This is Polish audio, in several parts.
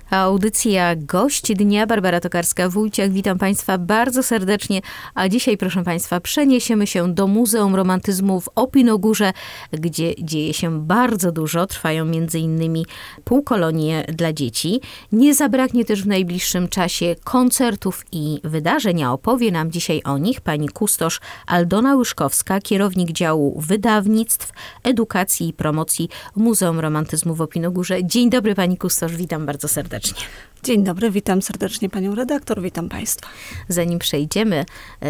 Audycja Gość Dnia, Barbara Tokarska-Wójciak. Witam Państwa bardzo serdecznie. A dzisiaj, proszę Państwa, przeniesiemy się do Muzeum Romantyzmu w Opinogórze, gdzie dzieje się bardzo dużo. Trwają m.in. półkolonie dla dzieci. Nie zabraknie też w najbliższym czasie koncertów i wydarzeń, a opowie nam dzisiaj o nich pani kustosz Aldona Łyszkowska, kierownik działu wydawnictw, edukacji i promocji Muzeum Romantyzmu w Opinogórze. Dzień dobry pani kustosz, witam bardzo serdecznie. Dzień dobry, witam serdecznie panią redaktor, witam państwa. Zanim przejdziemy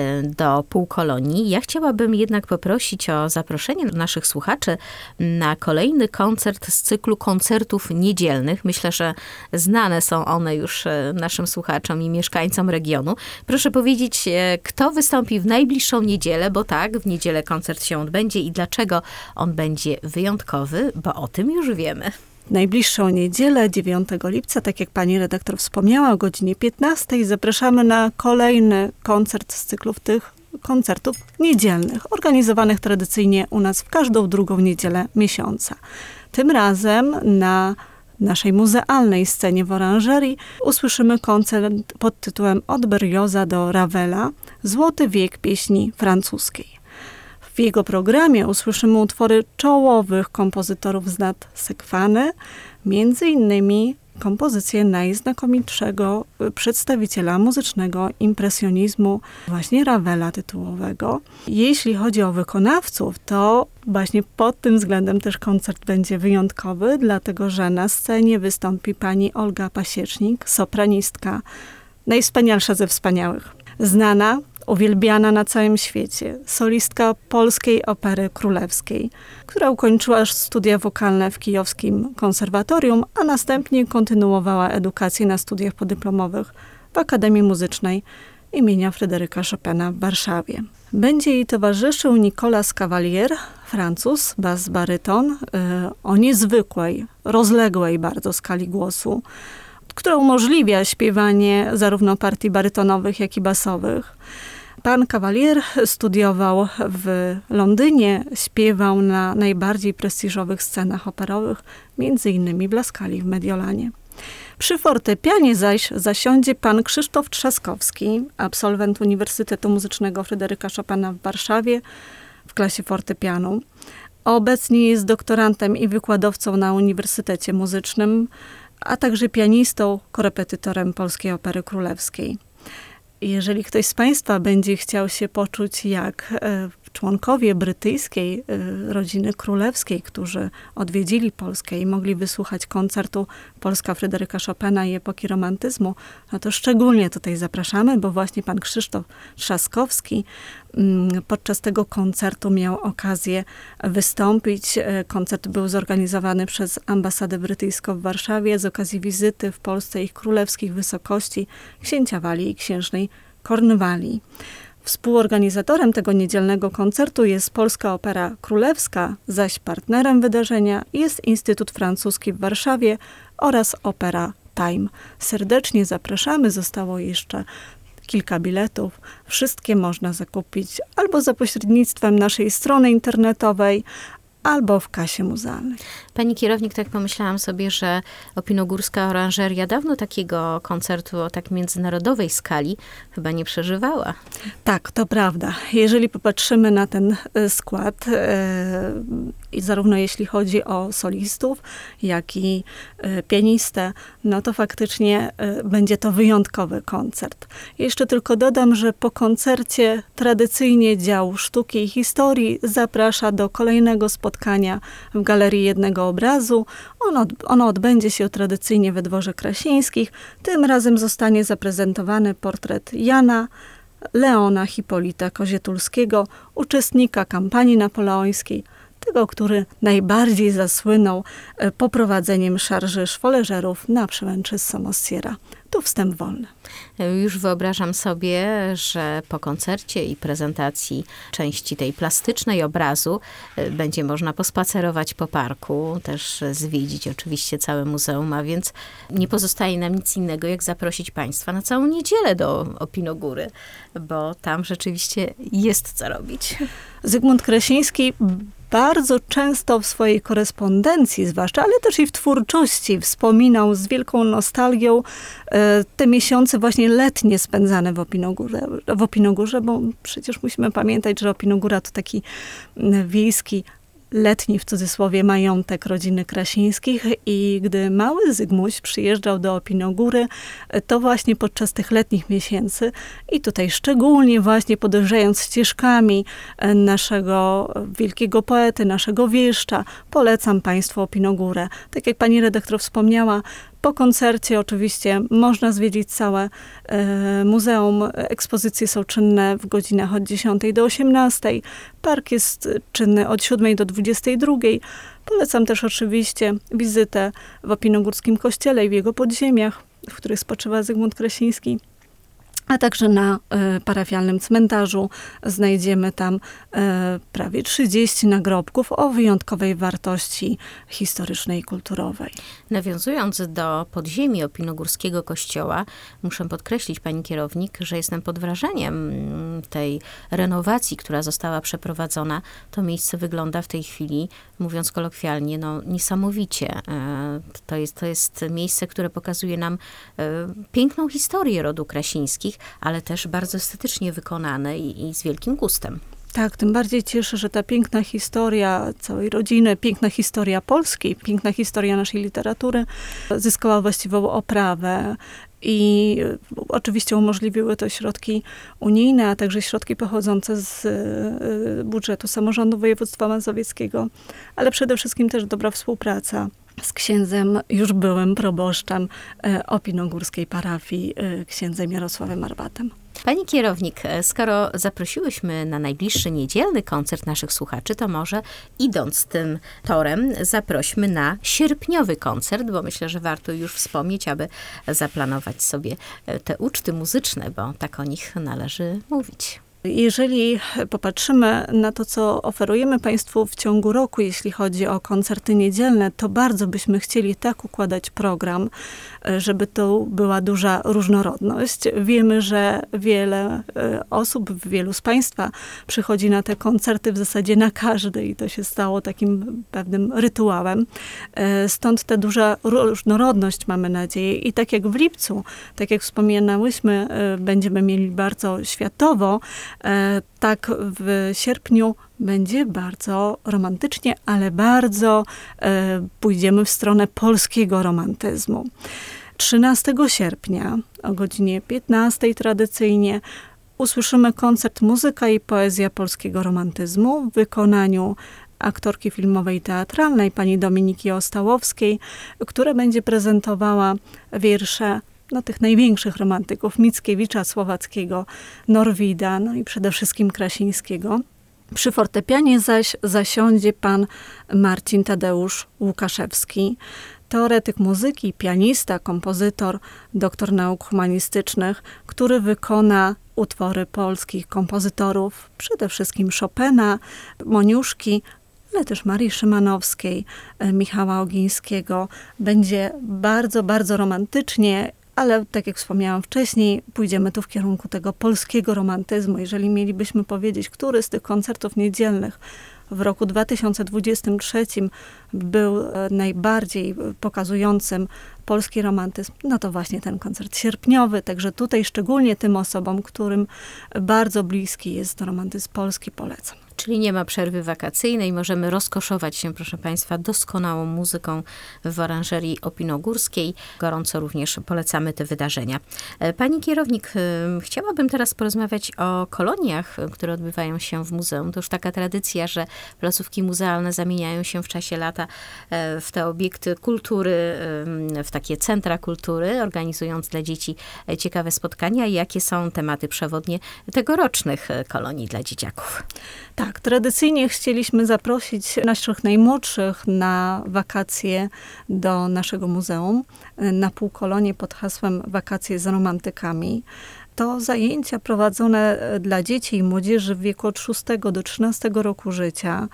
do półkolonii, ja chciałabym jednak poprosić o zaproszenie naszych słuchaczy na kolejny koncert z cyklu koncertów niedzielnych. Myślę, że znane są one już naszym słuchaczom i mieszkańcom regionu. Proszę powiedzieć, kto wystąpi w najbliższą niedzielę, bo tak, w niedzielę koncert się odbędzie i dlaczego on będzie wyjątkowy, bo o tym już wiemy. Najbliższą niedzielę, 9 lipca, tak jak pani redaktor wspomniała, o godzinie 15 zapraszamy na kolejny koncert z cyklów tych koncertów niedzielnych, organizowanych tradycyjnie u nas w każdą drugą niedzielę miesiąca. Tym razem na naszej muzealnej scenie w Oranżerii usłyszymy koncert pod tytułem Od Berlioza do Ravela, Złoty wiek pieśni francuskiej. W jego programie usłyszymy utwory czołowych kompozytorów z lat Sekwany, między innymi kompozycje najznakomitszego przedstawiciela muzycznego impresjonizmu, właśnie Ravela tytułowego. Jeśli chodzi o wykonawców, to właśnie pod tym względem też koncert będzie wyjątkowy, dlatego że na scenie wystąpi pani Olga Pasiecznik, sopranistka, najwspanialsza ze wspaniałych. Znana, uwielbiana na całym świecie, solistka Polskiej Opery Królewskiej, która ukończyła studia wokalne w Kijowskim Konserwatorium, a następnie kontynuowała edukację na studiach podyplomowych w Akademii Muzycznej imienia Fryderyka Chopina w Warszawie. Będzie jej towarzyszył Nicolas Cavalier, Francuz, bas-baryton, o niezwykłej, rozległej bardzo skali głosu, która umożliwia śpiewanie zarówno partii barytonowych, jak i basowych. Pan Cavalier studiował w Londynie, śpiewał na najbardziej prestiżowych scenach operowych, między innymi w La Scali w Mediolanie. Przy fortepianie zaś zasiądzie pan Krzysztof Trzaskowski, absolwent Uniwersytetu Muzycznego Fryderyka Chopina w Warszawie w klasie fortepianu. Obecnie jest doktorantem i wykładowcą na Uniwersytecie Muzycznym, a także pianistą, korepetytorem Polskiej Opery Królewskiej. Jeżeli ktoś z państwa będzie chciał się poczuć jak członkowie brytyjskiej rodziny królewskiej, którzy odwiedzili Polskę i mogli wysłuchać koncertu Polska Fryderyka Chopina i epoki romantyzmu, no to szczególnie tutaj zapraszamy, bo właśnie pan Krzysztof Trzaskowski podczas tego koncertu miał okazję wystąpić. Koncert był zorganizowany przez ambasadę brytyjską w Warszawie z okazji wizyty w Polsce ich królewskich wysokości księcia Walii i księżnej Kornwalii. Współorganizatorem tego niedzielnego koncertu jest Polska Opera Królewska, zaś partnerem wydarzenia jest Instytut Francuski w Warszawie oraz Opera Time. Serdecznie zapraszamy, zostało jeszcze kilka biletów. Wszystkie można zakupić albo za pośrednictwem naszej strony internetowej, albo w kasie muzealnej. Pani kierownik, tak pomyślałam sobie, że Opinogórska Oranżeria dawno takiego koncertu o tak międzynarodowej skali chyba nie przeżywała. Tak, to prawda. Jeżeli popatrzymy na ten skład, i zarówno jeśli chodzi o solistów, jak i pianistę, no to faktycznie będzie to wyjątkowy koncert. Jeszcze tylko dodam, że po koncercie tradycyjnie dział sztuki i historii zaprasza do kolejnego spotkania w Galerii Jednego Obrazu. Ono odbędzie się tradycyjnie we Dworze Krasińskich. Tym razem zostanie zaprezentowany portret Jana Leona Hipolita Kozietulskiego, uczestnika kampanii napoleońskiej, tego, który najbardziej zasłynął poprowadzeniem szarży szwoleżerów na przełęczy z Somosierra. Tu wstęp wolny. Już wyobrażam sobie, że po koncercie i prezentacji części tej plastycznej obrazu będzie można pospacerować po parku, też zwiedzić oczywiście całe muzeum, a więc nie pozostaje nam nic innego, jak zaprosić państwa na całą niedzielę do Opinogóry, bo tam rzeczywiście jest co robić. Zygmunt Krasiński bardzo często w swojej korespondencji zwłaszcza, ale też i w twórczości wspominał z wielką nostalgią te miesiące właśnie letnie spędzane w Opinogórze, bo przecież musimy pamiętać, że Opinogóra to taki wiejski, letni w cudzysłowie majątek rodziny Krasińskich i gdy mały Zygmuś przyjeżdżał do Opinogóry, to właśnie podczas tych letnich miesięcy i tutaj szczególnie właśnie podążając ścieżkami naszego wielkiego poety, naszego wieszcza, polecam Państwu Opinogórę. Tak jak pani redaktor wspomniała, po koncercie oczywiście można zwiedzić całe muzeum. Ekspozycje są czynne w godzinach od 10 do 18. Park jest czynny od 7 do 22. Polecam też oczywiście wizytę w Opinogórskim kościele i w jego podziemiach, w których spoczywa Zygmunt Krasiński. A także na parafialnym cmentarzu znajdziemy tam prawie 30 nagrobków o wyjątkowej wartości historycznej i kulturowej. Nawiązując do podziemi Opinogórskiego kościoła, muszę podkreślić, pani kierownik, że jestem pod wrażeniem tej renowacji, która została przeprowadzona. To miejsce wygląda w tej chwili, mówiąc kolokwialnie, niesamowicie. To jest miejsce, które pokazuje nam piękną historię rodu Krasińskich, ale też bardzo estetycznie wykonane i z wielkim gustem. Tak, tym bardziej cieszę, że ta piękna historia całej rodziny, piękna historia Polski, piękna historia naszej literatury zyskała właściwą oprawę. I oczywiście umożliwiły to środki unijne, a także środki pochodzące z budżetu samorządu województwa mazowieckiego, ale przede wszystkim też dobra współpraca z księdzem, już byłym proboszczem opinogórskiej parafii, księdzem Jarosławem Arbatem. Pani kierownik, skoro zaprosiłyśmy na najbliższy niedzielny koncert naszych słuchaczy, to może idąc tym torem zaprośmy na sierpniowy koncert, bo myślę, że warto już wspomnieć, aby zaplanować sobie te uczty muzyczne, bo tak o nich należy mówić. Jeżeli popatrzymy na to, co oferujemy Państwu w ciągu roku, jeśli chodzi o koncerty niedzielne, to bardzo byśmy chcieli tak układać program, żeby to była duża różnorodność. Wiemy, że wiele osób, wielu z Państwa przychodzi na te koncerty w zasadzie na każdy i to się stało takim pewnym rytuałem. Stąd ta duża różnorodność, mamy nadzieję. I tak jak w lipcu, tak jak wspominałyśmy, będziemy mieli bardzo światowo, tak w sierpniu będzie bardzo romantycznie, ale bardzo pójdziemy w stronę polskiego romantyzmu. 13 sierpnia o godzinie 15 tradycyjnie usłyszymy koncert Muzyka i poezja polskiego romantyzmu w wykonaniu aktorki filmowej i teatralnej pani Dominiki Ostałowskiej, która będzie prezentowała wiersze tych największych romantyków, Mickiewicza, Słowackiego, Norwida, i przede wszystkim Krasińskiego. Przy fortepianie zaś zasiądzie pan Marcin Tadeusz Łukaszewski, teoretyk muzyki, pianista, kompozytor, doktor nauk humanistycznych, który wykona utwory polskich kompozytorów, przede wszystkim Chopina, Moniuszki, ale też Marii Szymanowskiej, Michała Ogińskiego. Będzie bardzo, bardzo romantycznie, ale tak jak wspomniałam wcześniej, pójdziemy tu w kierunku tego polskiego romantyzmu. Jeżeli mielibyśmy powiedzieć, który z tych koncertów niedzielnych w roku 2023 był najbardziej pokazującym polski romantyzm, to właśnie ten koncert sierpniowy. Także tutaj szczególnie tym osobom, którym bardzo bliski jest romantyzm polski, polecam. Czyli nie ma przerwy wakacyjnej, możemy rozkoszować się, proszę Państwa, doskonałą muzyką w oranżerii opinogórskiej. Gorąco również polecamy te wydarzenia. Pani kierownik, chciałabym teraz porozmawiać o koloniach, które odbywają się w muzeum. To już taka tradycja, że placówki muzealne zamieniają się w czasie lata w te obiekty kultury, w takie centra kultury, organizując dla dzieci ciekawe spotkania. Jakie są tematy przewodnie tegorocznych kolonii dla dzieciaków? Tak, tradycyjnie chcieliśmy zaprosić naszych najmłodszych na wakacje do naszego muzeum, na półkolonię pod hasłem Wakacje z romantykami. To zajęcia prowadzone dla dzieci i młodzieży w wieku od 6 do 13 roku życia.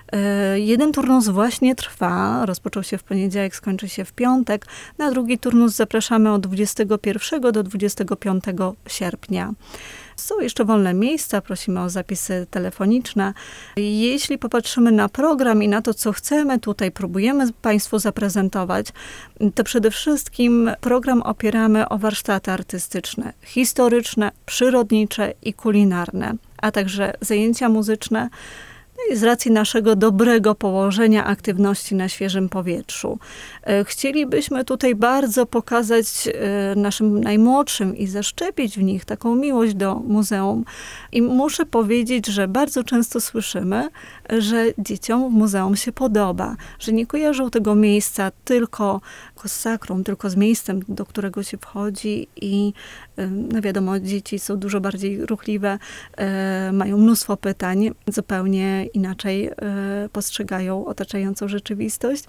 Jeden turnus właśnie trwa, rozpoczął się w poniedziałek, skończy się w piątek. Na drugi turnus zapraszamy od 21 do 25 sierpnia. Są jeszcze wolne miejsca, prosimy o zapisy telefoniczne. Jeśli popatrzymy na program i na to, co chcemy tutaj, próbujemy Państwu zaprezentować, to przede wszystkim program opieramy o warsztaty artystyczne, historyczne, przyrodnicze i kulinarne, a także zajęcia muzyczne. No i z racji naszego dobrego położenia aktywności na świeżym powietrzu. Chcielibyśmy tutaj bardzo pokazać naszym najmłodszym i zaszczepić w nich taką miłość do muzeum. I muszę powiedzieć, że bardzo często słyszymy, że dzieciom w muzeum się podoba, że nie kojarzą tego miejsca tylko z sakrum, tylko z miejscem, do którego się wchodzi i no wiadomo, dzieci są dużo bardziej ruchliwe, mają mnóstwo pytań, zupełnie inaczej postrzegają otaczającą rzeczywistość.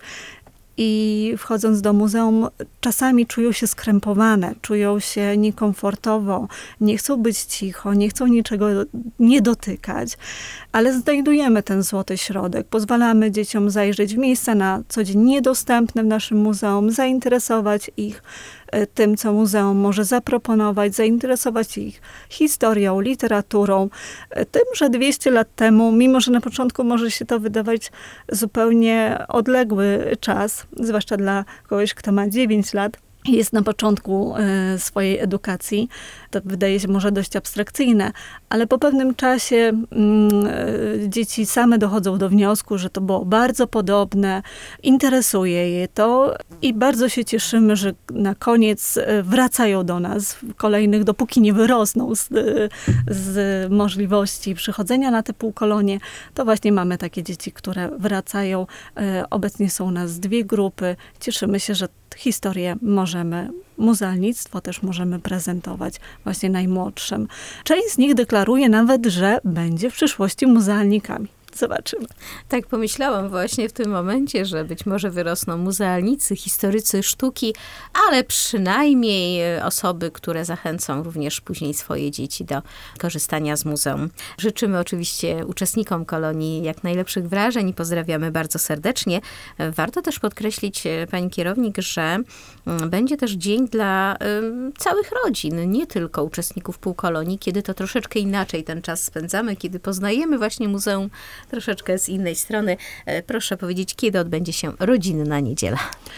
I wchodząc do muzeum, czasami czują się skrępowane, czują się niekomfortowo, nie chcą być cicho, nie chcą niczego nie dotykać, ale znajdujemy ten złoty środek. Pozwalamy dzieciom zajrzeć w miejsca na co dzień niedostępne w naszym muzeum, zainteresować ich tym, co muzeum może zaproponować, zainteresować ich historią, literaturą. Tym, że 200 lat temu, mimo że na początku może się to wydawać zupełnie odległy czas, zwłaszcza dla kogoś, kto ma 9 lat, jest na początku swojej edukacji, to wydaje się może dość abstrakcyjne, ale po pewnym czasie dzieci same dochodzą do wniosku, że to było bardzo podobne, interesuje je to i bardzo się cieszymy, że na koniec wracają do nas kolejnych, dopóki nie wyrosną z możliwości przychodzenia na te półkolonie, to właśnie mamy takie dzieci, które wracają. Obecnie są u nas 2 grupy. Cieszymy się, że historię muzealnictwo też możemy prezentować właśnie najmłodszym. Część z nich deklaruje nawet, że będzie w przyszłości muzealnikami. Zobaczymy. Tak pomyślałam właśnie w tym momencie, że być może wyrosną muzealnicy, historycy sztuki, ale przynajmniej osoby, które zachęcą również później swoje dzieci do korzystania z muzeum. Życzymy oczywiście uczestnikom kolonii jak najlepszych wrażeń i pozdrawiamy bardzo serdecznie. Warto też podkreślić, pani kierownik, że będzie też dzień dla całych rodzin, nie tylko uczestników półkolonii, kiedy to troszeczkę inaczej ten czas spędzamy, kiedy poznajemy właśnie muzeum troszeczkę z innej strony. Proszę powiedzieć, kiedy odbędzie się rodzinna niedziela?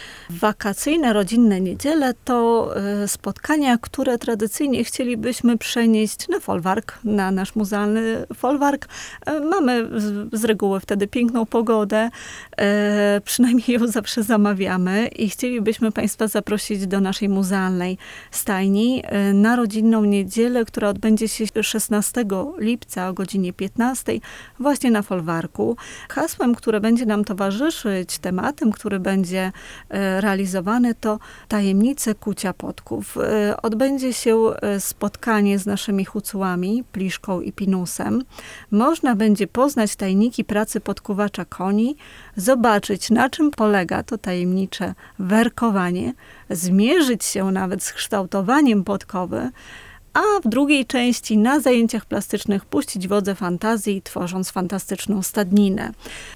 Wakacyjne, rodzinne niedziele to spotkania, które tradycyjnie chcielibyśmy przenieść na folwark, na nasz muzealny folwark. Mamy z reguły wtedy piękną pogodę, przynajmniej ją zawsze zamawiamy i chcielibyśmy Państwa zaprosić do naszej muzealnej stajni na rodzinną niedzielę, która odbędzie się 16 lipca o godzinie 15 właśnie na folwarku. Hasłem, które będzie nam towarzyszyć, tematem, który będzie realizowany, to tajemnice kucia podków. Odbędzie się spotkanie z naszymi hucułami, Pliszką i Pinusem. Można będzie poznać tajniki pracy podkuwacza koni, zobaczyć, na czym polega to tajemnicze werkowanie, zmierzyć się nawet z kształtowaniem podkowy, a w drugiej części na zajęciach plastycznych puścić wodze fantazji, tworząc fantastyczną stadninę.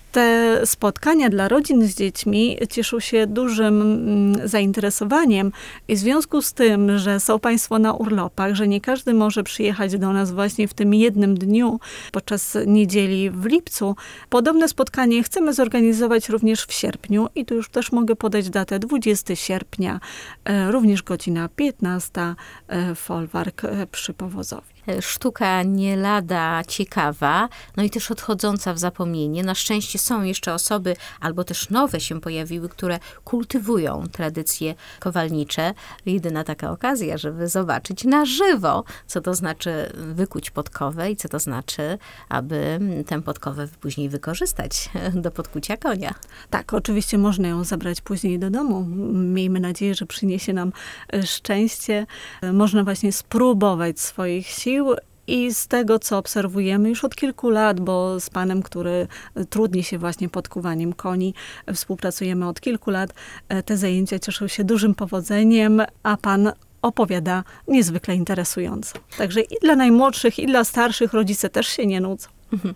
Te spotkania dla rodzin z dziećmi cieszą się dużym zainteresowaniem i w związku z tym, że są Państwo na urlopach, że nie każdy może przyjechać do nas właśnie w tym jednym dniu podczas niedzieli w lipcu, podobne spotkanie chcemy zorganizować również w sierpniu i tu już też mogę podać datę 20 sierpnia, również godzina 15, folwark przy Powozowi. Sztuka nie lada ciekawa, no i też odchodząca w zapomnienie. Na szczęście są jeszcze osoby, albo też nowe się pojawiły, które kultywują tradycje kowalnicze. Jedyna taka okazja, żeby zobaczyć na żywo, co to znaczy wykuć podkowę i co to znaczy, aby tę podkowę później wykorzystać do podkucia konia. Tak, oczywiście można ją zabrać później do domu. Miejmy nadzieję, że przyniesie nam szczęście. Można właśnie spróbować swoich sił. I z tego, co obserwujemy już od kilku lat, bo z panem, który trudni się właśnie podkuwaniem koni, współpracujemy od kilku lat, te zajęcia cieszą się dużym powodzeniem, a pan opowiada niezwykle interesująco. Także i dla najmłodszych, i dla starszych rodzice też się nie nudzą.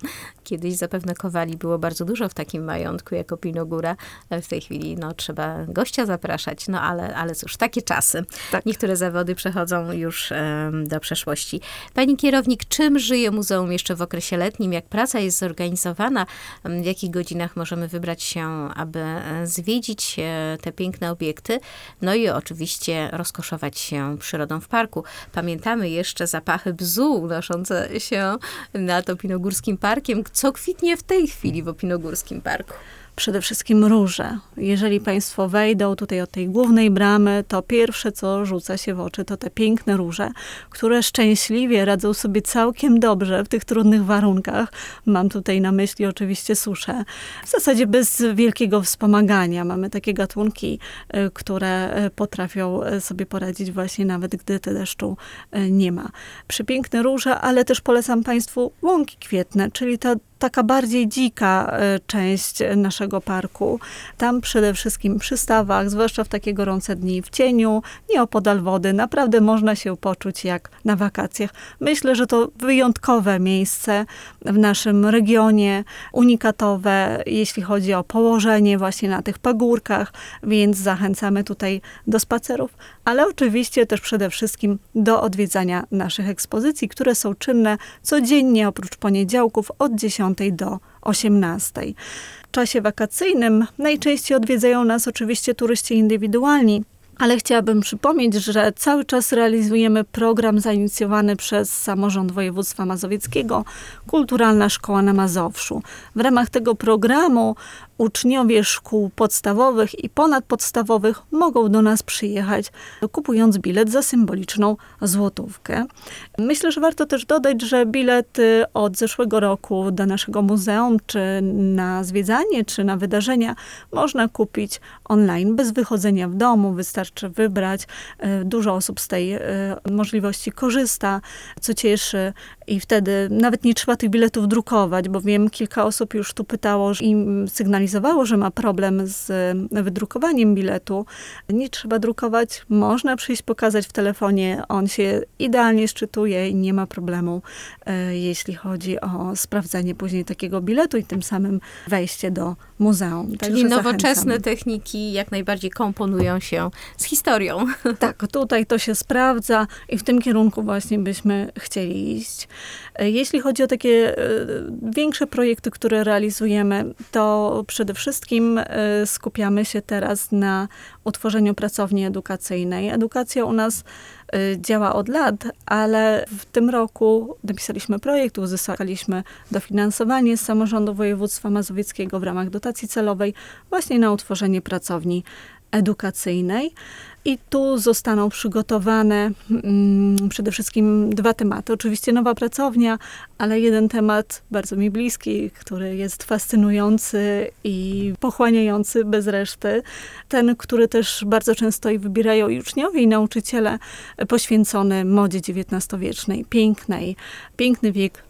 Kiedyś zapewne kowali było bardzo dużo w takim majątku jak Opinogóra. W tej chwili trzeba gościa zapraszać. Ale cóż, takie czasy. Tak. Niektóre zawody przechodzą już do przeszłości. Pani kierownik, czym żyje muzeum jeszcze w okresie letnim? Jak praca jest zorganizowana? W jakich godzinach możemy wybrać się, aby zwiedzić te piękne obiekty? No i oczywiście rozkoszować się przyrodą w parku. Pamiętamy jeszcze zapachy bzu unoszące się nad Opinogórskim Parkiem. Co kwitnie w tej chwili w Opinogórskim Parku? Przede wszystkim róże. Jeżeli Państwo wejdą tutaj od tej głównej bramy, to pierwsze, co rzuca się w oczy, to te piękne róże, które szczęśliwie radzą sobie całkiem dobrze w tych trudnych warunkach. Mam tutaj na myśli oczywiście suszę. W zasadzie bez wielkiego wspomagania. Mamy takie gatunki, które potrafią sobie poradzić właśnie nawet, gdy deszczu nie ma. Przepiękne róże, ale też polecam Państwu łąki kwietne, czyli taka bardziej dzika część naszego parku. Tam przede wszystkim przy stawach, zwłaszcza w takie gorące dni, w cieniu, nieopodal wody, naprawdę można się poczuć jak na wakacjach. Myślę, że to wyjątkowe miejsce w naszym regionie, unikatowe, jeśli chodzi o położenie właśnie na tych pagórkach, więc zachęcamy tutaj do spacerów, ale oczywiście też przede wszystkim do odwiedzania naszych ekspozycji, które są czynne codziennie oprócz poniedziałków od 10 do 18. W czasie wakacyjnym najczęściej odwiedzają nas oczywiście turyści indywidualni, ale chciałabym przypomnieć, że cały czas realizujemy program zainicjowany przez Samorząd Województwa Mazowieckiego Kulturalna Szkoła na Mazowszu. W ramach tego programu uczniowie szkół podstawowych i ponadpodstawowych mogą do nas przyjechać, kupując bilet za symboliczną złotówkę. Myślę, że warto też dodać, że bilety od zeszłego roku do naszego muzeum, czy na zwiedzanie, czy na wydarzenia można kupić online, bez wychodzenia w domu. Wystarczy wybrać. Dużo osób z tej możliwości korzysta, co cieszy. I wtedy nawet nie trzeba tych biletów drukować, bo wiem, kilka osób już tu pytało i sygnalizowało, że ma problem z wydrukowaniem biletu. Nie trzeba drukować, można przyjść pokazać w telefonie. On się idealnie szczytuje i nie ma problemu, jeśli chodzi o sprawdzenie później takiego biletu i tym samym wejście do muzeum. Czyli nowoczesne techniki jak najbardziej komponują się z historią. Tak, tutaj to się sprawdza i w tym kierunku właśnie byśmy chcieli iść. Jeśli chodzi o takie większe projekty, które realizujemy, to przede wszystkim skupiamy się teraz na utworzeniu pracowni edukacyjnej. Edukacja u nas działa od lat, ale w tym roku napisaliśmy projekt, uzyskaliśmy dofinansowanie z Samorządu Województwa Mazowieckiego w ramach dotacji celowej właśnie na utworzenie pracowni edukacyjnej. I tu zostaną przygotowane przede wszystkim 2 tematy. Oczywiście nowa pracownia, ale jeden temat bardzo mi bliski, który jest fascynujący i pochłaniający bez reszty. Ten, który też bardzo często i wybierają i uczniowie, i nauczyciele, poświęcony modzie XIX-wiecznej, pięknej. Piękny wiek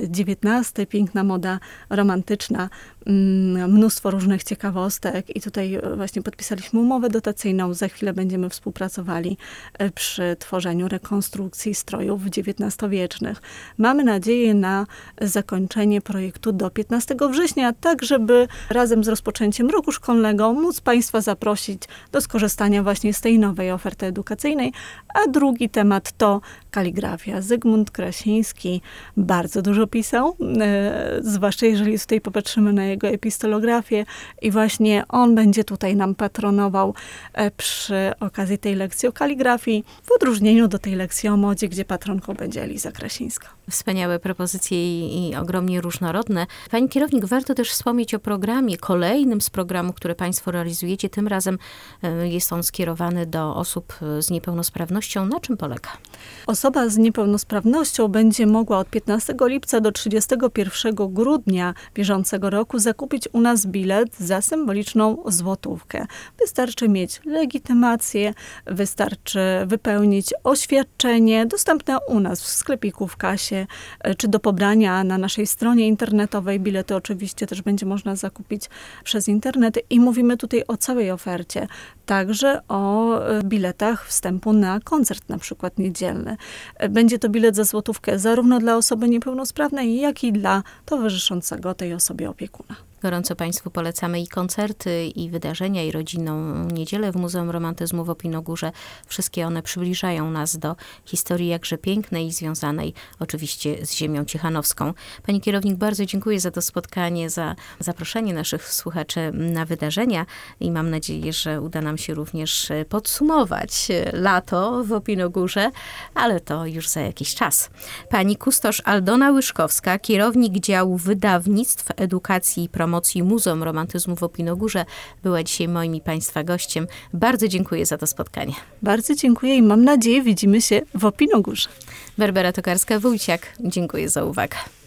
XIX, piękna moda romantyczna, mnóstwo różnych ciekawostek i tutaj właśnie podpisaliśmy umowę dotacyjną. Za chwilę będziemy współpracowali przy tworzeniu rekonstrukcji strojów XIX-wiecznych. Mamy nadzieję na zakończenie projektu do 15 września, tak żeby razem z rozpoczęciem roku szkolnego móc Państwa zaprosić do skorzystania właśnie z tej nowej oferty edukacyjnej. A drugi temat to kaligrafia. Zygmunt Krasiński bardzo dużo pisał, zwłaszcza jeżeli tutaj popatrzymy na jego epistolografię i właśnie on będzie tutaj nam patronował przy okazji tej lekcji o kaligrafii, w odróżnieniu do tej lekcji o modzie, gdzie patronką będzie Eliza Krasińska. Wspaniałe propozycje i ogromnie różnorodne. Pani kierownik, warto też wspomnieć o programie, kolejnym z programów, które Państwo realizujecie. Tym razem jest on skierowany do osób z niepełnosprawnością. Na czym polega? Osoba z niepełnosprawnością będzie mogła od 15 lipca do 31 grudnia bieżącego roku zakupić u nas bilet za symboliczną złotówkę. Wystarczy mieć legitymację, wystarczy wypełnić oświadczenie dostępne u nas w sklepiku, w kasie, czy do pobrania na naszej stronie internetowej. Bilety oczywiście też będzie można zakupić przez internet i mówimy tutaj o całej ofercie. Także o biletach wstępu na koncert, na przykład niedzielny. Będzie to bilet za złotówkę zarówno dla osoby niepełnosprawnej, jak i dla towarzyszącego tej osobie opiekuna. Gorąco Państwu polecamy i koncerty, i wydarzenia, i rodzinną niedzielę w Muzeum Romantyzmu w Opinogórze. Wszystkie one przybliżają nas do historii jakże pięknej i związanej oczywiście z ziemią ciechanowską. Pani kierownik, bardzo dziękuję za to spotkanie, za zaproszenie naszych słuchaczy na wydarzenia i mam nadzieję, że uda nam się również podsumować lato w Opinogórze, ale to już za jakiś czas. Pani kustosz Aldona Łyszkowska, kierownik działu wydawnictw, edukacji i promocji Muzeum Romantyzmu w Opinogórze, była dzisiaj moim i Państwa gościem. Bardzo dziękuję za to spotkanie. Bardzo dziękuję i mam nadzieję widzimy się w Opinogórze. Barbara Tokarska-Wójciak, dziękuję za uwagę.